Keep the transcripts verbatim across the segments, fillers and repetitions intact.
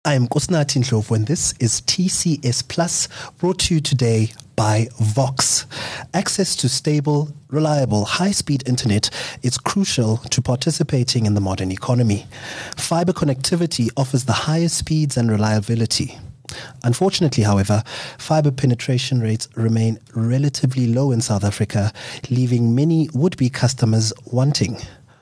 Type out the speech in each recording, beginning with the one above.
I'm Kusnathi Ndlovu, and this is T C S Plus, brought to you today by Vox. Access to stable, reliable, high-speed internet is crucial to participating in the modern economy. Fiber connectivity offers the highest speeds and reliability. Unfortunately, however, fiber penetration rates remain relatively low in South Africa, leaving many would-be customers wanting.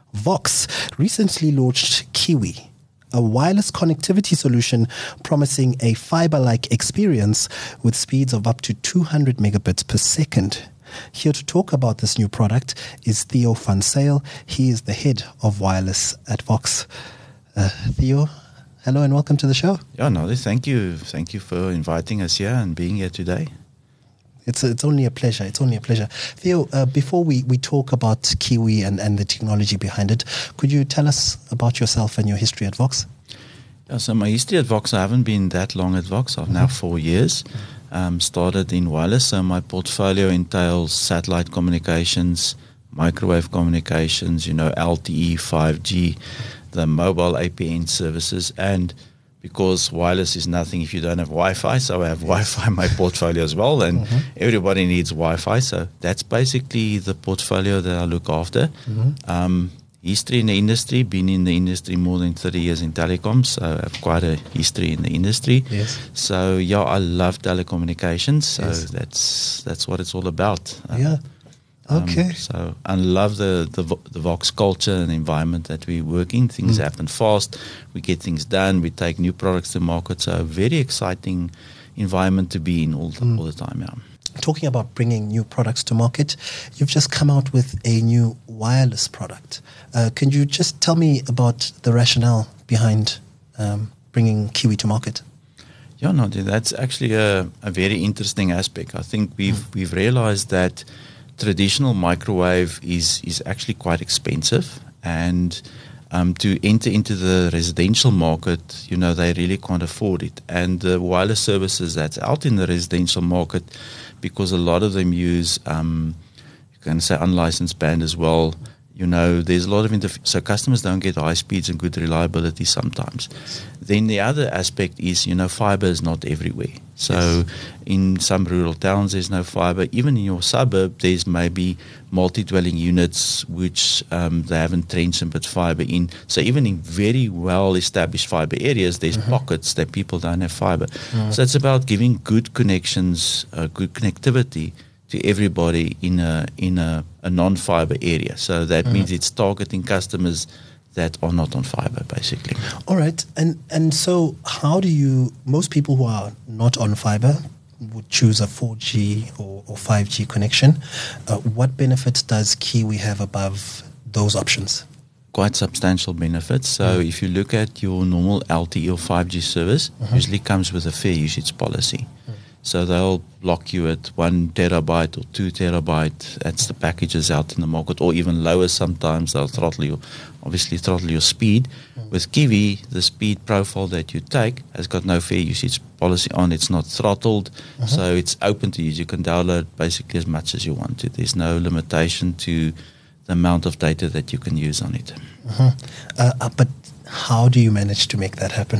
Vox recently launched Kiwi, a wireless connectivity solution promising a fiber-like experience with speeds of up to two hundred megabits per second. Here to talk about this new product is Theo van Zyl. He is the head of wireless at Vox. Uh, Theo, hello and welcome to the show. Yeah, no, thank you. Thank you for inviting us here and being here today. It's it's only a pleasure. It's only a pleasure. Theo, uh, before we, we talk about Kiwi and, and the technology behind it, could you tell us about yourself and your history at Vox? Yeah, so my history at Vox, I haven't been that long at Vox. I've mm-hmm. now four years. Um, started in wireless, so my portfolio entails satellite communications, microwave communications, you know, L T E, five G, the mobile A P N services, and because wireless is nothing if you don't have Wi-Fi, so I have Wi-Fi in my portfolio as well, and mm-hmm. everybody needs Wi-Fi, so that's basically the portfolio that I look after. Mm-hmm. Um, history in the industry, been in the industry more than thirty years in telecoms, so I have quite a history in the industry. Yes. So yeah, I love telecommunications, so yes. that's that's what it's all about. Um, yeah. Okay. Um, so I love the, the the Vox culture and environment that we work in. Things mm. happen fast. We get things done. We take new products to market. So a very exciting environment to be in all the, mm. all the time. Yeah. Talking about bringing new products to market, you've just come out with a new wireless product. Uh, can you just tell me about the rationale behind um, bringing Kiwi to market? Yeah, no, that's actually a, a very interesting aspect. I think we've mm. we've realized that traditional microwave is is actually quite expensive, and um, to enter into the residential market, you know, they really can't afford it. And the wireless services that's out in the residential market, because a lot of them use, um, you can say unlicensed band as well, you know, there's a lot of, interf- so customers don't get high speeds and good reliability sometimes. Yes. Then the other aspect is, you know, fiber is not everywhere. So yes. in some rural towns, there's no fiber. Even in your suburb, there's maybe multi-dwelling units which um, they haven't trenched and put fiber in. So even in very well-established fiber areas, there's mm-hmm. pockets that people don't have fiber. Mm-hmm. So it's about giving good connections, uh, good connectivity to everybody in a in a, a non-fiber area. So that mm. means it's targeting customers that are not on fiber, basically. All right. And and so how do you, most people who are not on fiber would choose a four G or, or five G connection. Uh, what benefits does Kiwi have above those options? Quite substantial benefits. So mm. if you look at your normal L T E or five G service, mm-hmm. usually comes with a fair usage policy. Mm. So they'll block you at one terabyte or two terabyte. That's the packages out in the market, or even lower sometimes. They'll throttle you, obviously throttle your speed. Mm. With Kiwi, the speed profile that you take has got no fair usage policy on. It's not throttled, mm-hmm. so it's open to use. You can download basically as much as you want to. There's no limitation to the amount of data that you can use on it. Mm-hmm. Uh, uh, but how do you manage to make that happen?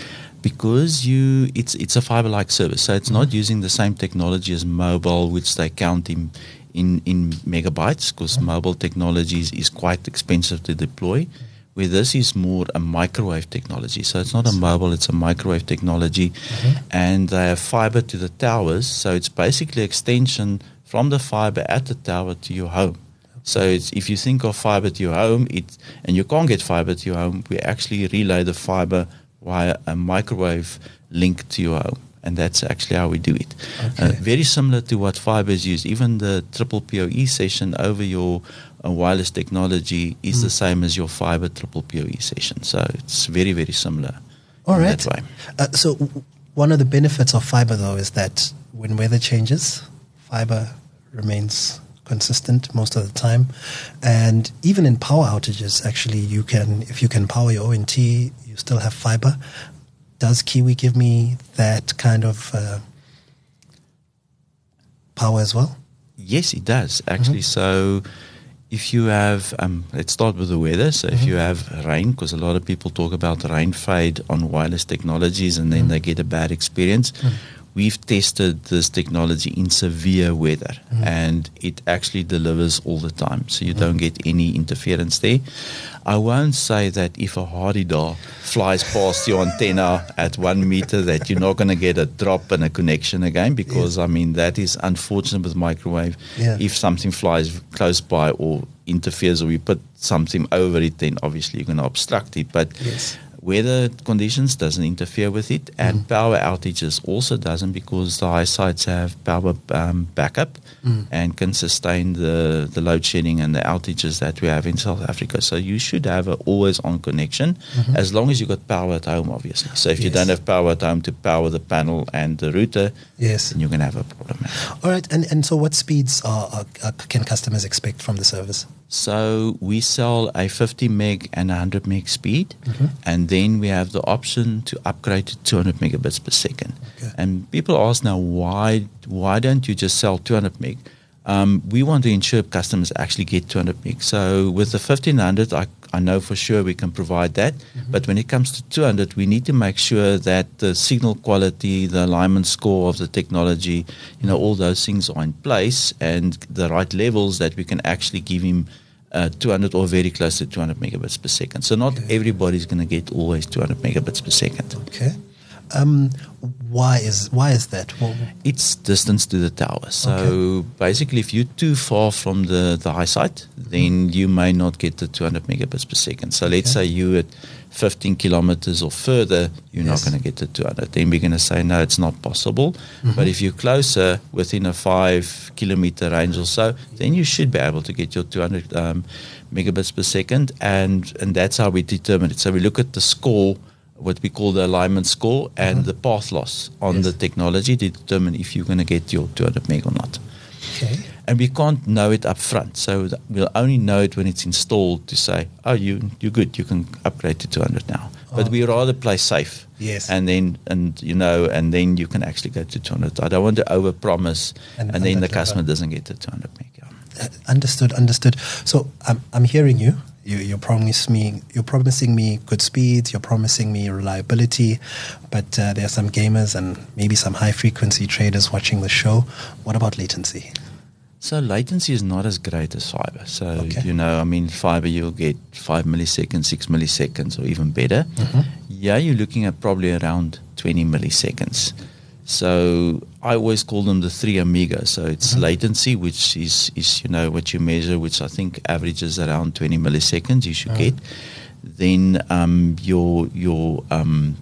Because you, it's it's a fiber-like service, so it's mm-hmm. not using the same technology as mobile, which they count in in, in megabytes, because mm-hmm. mobile technology is, is quite expensive to deploy. Where this is more a microwave technology, so it's not a mobile, it's a microwave technology, mm-hmm. and they have fiber to the towers, so it's basically extension from the fiber at the tower to your home. So it's, if you think of fiber to your home, it and you can't get fiber to your home, we actually relay the fiber via a microwave link to your home. And that's actually how we do it. Okay. Uh, very similar to what fiber is used. Even the triple P O E session over your uh, wireless technology is mm. the same as your fiber triple P O E session. So it's very, very similar. All right. That way. Uh, so w- one of the benefits of fiber, though, is that when weather changes, fiber remains consistent most of the time. And even in power outages, actually, you can, if you can power your O N T, you still have fiber. Does Kiwi give me that kind of uh, power as well? Yes, it does, actually. Mm-hmm. So if you have, um, let's start with the weather. So mm-hmm. if you have rain, because a lot of people talk about rain fade on wireless technologies and then mm-hmm. they get a bad experience. Mm-hmm. We've tested this technology in severe weather mm-hmm. and it actually delivers all the time. So you mm-hmm. don't get any interference there. I won't say that if a Hadida flies past your antenna at one meter that you're not going to get a drop and a connection again, because, yeah. I mean, that is unfortunate with microwave. Yeah. If something flies close by or interferes or you put something over it, then obviously you're going to obstruct it. But yes. weather conditions doesn't interfere with it, and mm. power outages also doesn't, because the high sites have power um, backup mm. and can sustain the, the load shedding and the outages that we have in South Africa. So you should have an always-on connection mm-hmm. as long as you've got power at home, obviously. So if yes. you don't have power at home to power the panel and the router, yes. then you're going to have a problem. All right, and, and so what speeds are, are, are, can customers expect from the service? So we sell a fifty meg and one hundred meg speed, mm-hmm. and then we have the option to upgrade to two hundred megabits per second. Okay. And people ask now, why why don't you just sell two hundred meg? Um, we want to ensure customers actually get two hundred meg. So with the fifteen hundred, I, I know for sure we can provide that. Mm-hmm. But when it comes to two hundred, we need to make sure that the signal quality, the alignment score of the technology, you know, all those things are in place and the right levels that we can actually give him Uh, two hundred or very close to two hundred megabits per second. So not okay. everybody's going to get always two hundred megabits per second. Okay. Um, why is why is that? Well, it's distance to the tower. So okay. basically, if you're too far from the, the high site, then you may not get the two hundred megabits per second. So okay. let's say you at fifteen kilometers or further, you're yes. not going to get the two hundred. Then we're going to say, no, it's not possible. Mm-hmm. But if you're closer, within a five kilometer range or so, then you should be able to get your two hundred um, megabits per second. And, and that's how we determine it. So we look at the score, what we call the alignment score, and mm-hmm. the path loss on yes. the technology to determine if you're going to get your two hundred meg or not. Okay. And we can't know it up front. So we'll only know it when it's installed to say, oh, you, you're good, you can upgrade to two hundred now. Oh. But we rather play safe. Yes. And then, and you know, and then you can actually go to two hundred. I don't want to overpromise and, and then the customer doesn't get the two hundred meg. Yeah. Uh, understood, understood. So I'm, I'm hearing you. You, you're promising me. You're promising me good speeds. You're promising me reliability, but uh, there are some gamers and maybe some high-frequency traders watching the show. What about latency? So latency is not as great as fiber. So okay. you know, I mean, fiber you'll get five milliseconds, six milliseconds, or even better. Mm-hmm. Yeah, you're looking at probably around twenty milliseconds. So I always call them the three amigos. So it's mm-hmm. latency, which is, is, you know, what you measure, which I think averages around twenty milliseconds you should mm-hmm. get. Then um, your your um,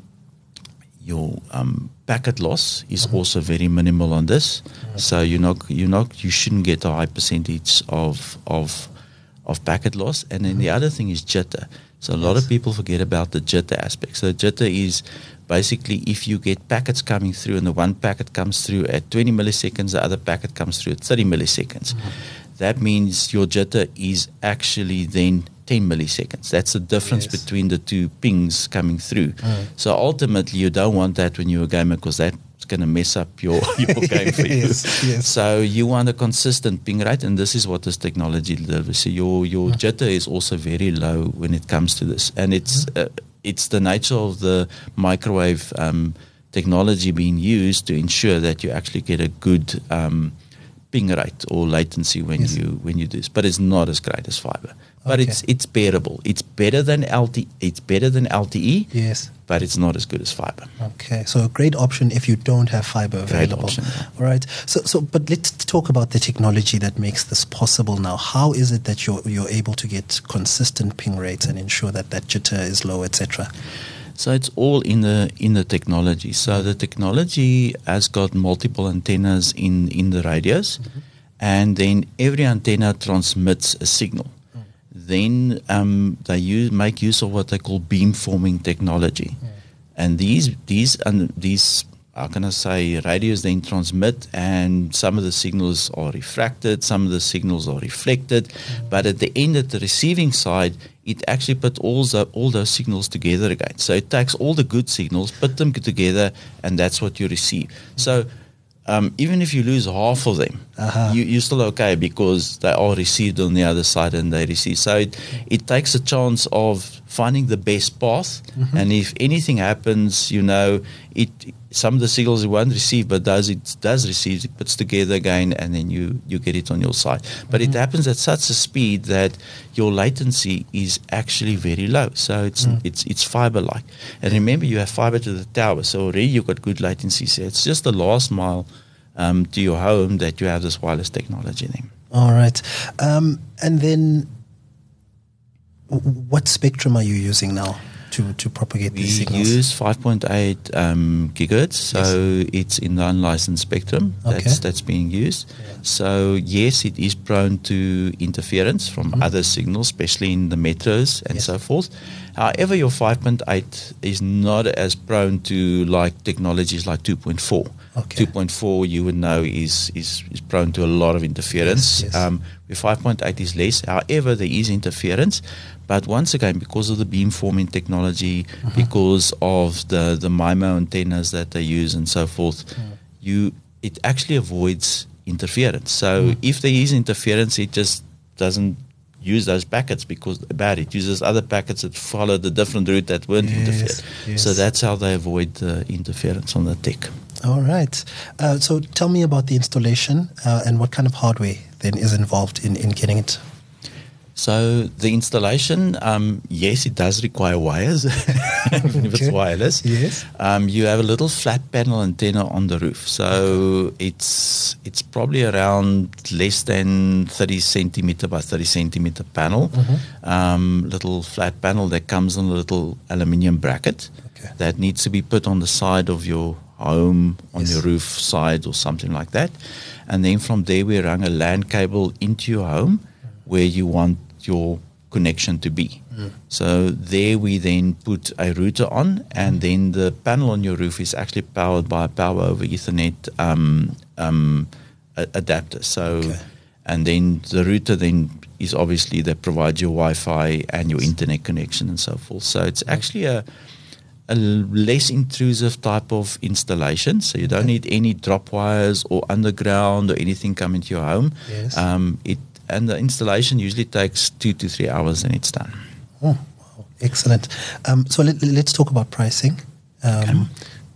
your um, packet loss is mm-hmm. also very minimal on this. Mm-hmm. So you're not you're not you shouldn't get a high percentage of of of packet loss. And then mm-hmm. the other thing is jitter. So a lot yes. of people forget about the jitter aspect. So jitter is basically if you get packets coming through and the one packet comes through at twenty milliseconds, the other packet comes through at thirty milliseconds. Mm-hmm. That means your jitter is actually then ten milliseconds. That's the difference yes. between the two pings coming through. Mm. So ultimately you don't want that when you're a gamer, because that's going to mess up your, your game for you. yes, yes. So you want a consistent ping rate, and this is what this technology delivers. So your, your mm. jitter is also very low when it comes to this. And it's mm. uh, it's the nature of the microwave um, technology being used to ensure that you actually get a good um, ping rate or latency when yes. you when you do this. But it's not as great as fiber. But okay. it's it's bearable. It's better than L T E. It's better than L T E. Yes. But it's not as good as fiber. Okay. So a great option if you don't have fiber available. Great option. Yeah. All right. So so but let's talk about the technology that makes this possible now. How is it that you're you're able to get consistent ping rates and ensure that that jitter is low, et cetera? So it's all in the in the technology. So the technology has got multiple antennas in, in the radios, mm-hmm. and then every antenna transmits a signal. Mm. Then um, they use, make use of what they call beamforming technology, mm. and these these and these how can I say radios then transmit, and some of the signals are refracted, some of the signals are reflected, mm. but at the end, at the receiving side, it actually put all the, all those signals together again. So it takes all the good signals, put them together, and that's what you receive. So um, even if you lose half of them, Uh-huh. you, you're still okay because they are received on the other side and they receive. So it, it takes a chance of finding the best path. Mm-hmm. And if anything happens, you know, it some of the signals it won't receive, but does it does receive, it puts together again, and then you, you get it on your side. But Mm-hmm. it happens at such a speed that your latency is actually very low. So it's Mm. it's it's fiber-like. And remember, you have fiber to the tower, so already you've got good latency. So it's just the last mile um, to your home that you have this wireless technology then. All right. Um, and then w- what spectrum are you using now to, to propagate We these signals? use five point eight um, gigahertz, so it's in the unlicensed spectrum that's Okay. that's being used. So yes, it is prone to interference from Mhm. other signals, especially in the metros and Yes. so forth. However, your five point eight is not as prone to like technologies like two point four. Okay. two point four, you would know, is, is, is prone to a lot of interference. Yes, yes. Um, where five point eight is less. However, there is interference. But once again, because of the beamforming technology, Mm-hmm. because of the, the MIMO antennas that they use and so forth, Mm. you it actually avoids interference. So Mm. if there is interference, it just doesn't use those packets because about it uses other packets that follow the different route that weren't Yes, interfered. yes. So that's how they avoid the interference on the tech. All right. Uh, so tell me about the installation uh, and what kind of hardware then is involved in, in getting it. So the installation, um, yes, it does require wires, even if it's Okay. wireless. Yes. Um, you have a little flat panel antenna on the roof, so it's it's probably around less than thirty centimeter by thirty centimeter panel. Mm-hmm. Um, little flat panel that comes on a little aluminium bracket Okay. that needs to be put on the side of your home, on Yes. your roof side or something like that. And then from there we run a LAN cable into your home where you want your connection to be. Mm. So there we then put a router on, and then the panel on your roof is actually powered by a power over Ethernet um, um, a- adapter. So, Okay. and then the router then is obviously that provides your Wi-Fi and your internet connection and so forth. So it's actually a a less intrusive type of installation. So you don't Okay. need any drop wires or underground or anything coming to your home. Yes. Um, it and the installation usually takes two to three hours and it's done. Oh, wow. Excellent. Um, so let, let's talk about pricing. Um,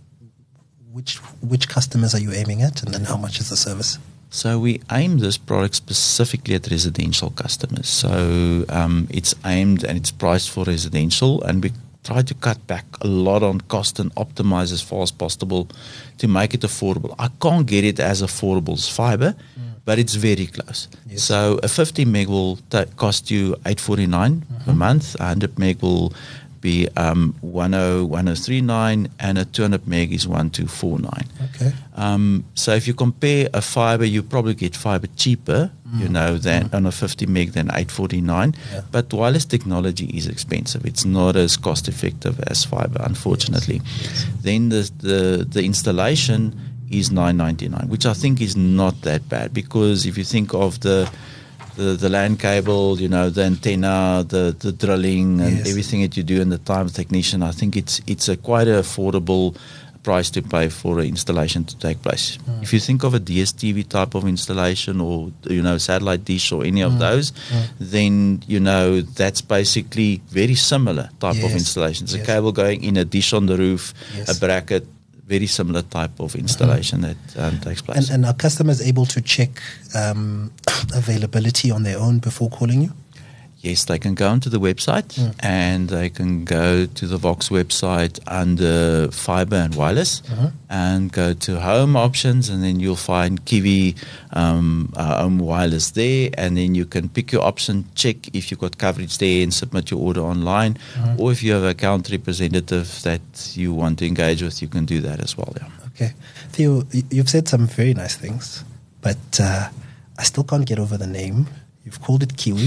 which which customers are you aiming at, and then how much is the service? So we aim this product specifically at residential customers. So um, it's aimed and it's priced for residential, and we try to cut back a lot on cost and optimize as far as possible to make it affordable. I can't get it as affordable as fiber, but it's very close. Yes. So a fifty meg will ta- cost you eight forty-nine per month. A one hundred meg will be um, ten, ten thirty-nine, and a two hundred meg is twelve forty-nine. Okay. Um, so if you compare a fiber, you probably get fiber cheaper, you know, than on a fifty meg than eight forty-nine. Yeah. But wireless technology is expensive. It's not as cost effective as fiber, unfortunately. Yes. Then the, the the installation is nine ninety-nine, which I think is not that bad, because if you think of the the, the LAN cable, you know, the antenna, the, the drilling and Yes. everything that you do in the time of technician, I think it's it's a quite an affordable price to pay for an installation to take place. Mm. If you think of a D S T V type of installation, or you know, satellite dish or any of Mm. those, Mm. then you know that's basically very similar type of Yes. installation. It's a Yes. cable going in, a dish on the roof, Yes. a bracket, very similar type of installation that um, takes place. And, and are customers able to check um, availability on their own before calling you? Yes, they can go onto the website Mm. and they can go to the Vox website under fiber and wireless Uh-huh. and go to home options, and then you'll find Kiwi um, uh, home wireless there, and then you can pick your option, check if you've got coverage there and submit your order online. Uh-huh. Or if you have an account representative that you want to engage with, you can do that as well. Yeah. Okay. Theo, y- you've said some very nice things, but uh, I still can't get over the name. You've called it Kiwi.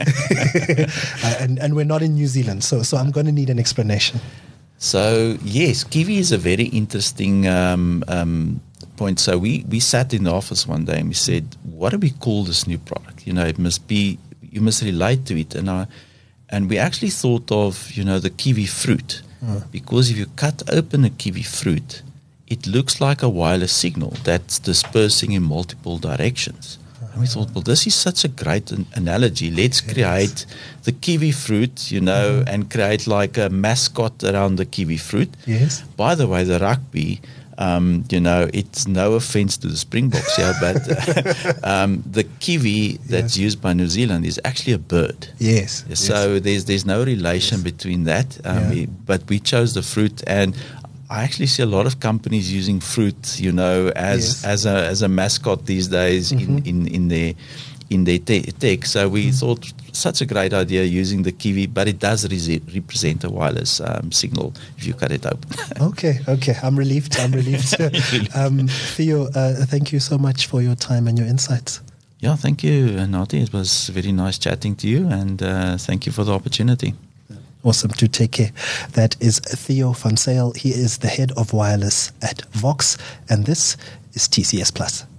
uh, and, and we're not in New Zealand, so, so I'm going to need an explanation. So yes, Kiwi is a very interesting um, um, point. So we, we sat in the office one day and we said, what do we call this new product? You know, it must be, you must relate to it. And I, and we actually thought of, you know, the kiwi fruit, Mm. because if you cut open a kiwi fruit, it looks like a wireless signal that's dispersing in multiple directions. And we thought, well, this is such a great an- analogy. Let's create the kiwi fruit, you know, mm-hmm. and create like a mascot around the kiwi fruit. Yes. By the way, the rugby, um, you know, it's no offense to the Springboks here, but uh, um, the kiwi that's yes. used by New Zealand is actually a bird. Yes. So yes. there's there's no relation yes. between that. Um, yeah. we, but we chose the fruit, and I actually see a lot of companies using fruit, you know, as yes. as a as a mascot these days mm-hmm. in, in, in their in their te- tech. So we mm-hmm. thought such a great idea using the kiwi, but it does re- represent a wireless um, signal if you cut it open. okay, okay, I'm relieved. I'm relieved. um, Theo, uh, thank you so much for your time and your insights. Yeah, thank you, Nati. It was very nice chatting to you, and uh, thank you for the opportunity. Awesome. To take care. That is Theo van Zyl. He is the head of wireless at Vox, and this is T C S Plus.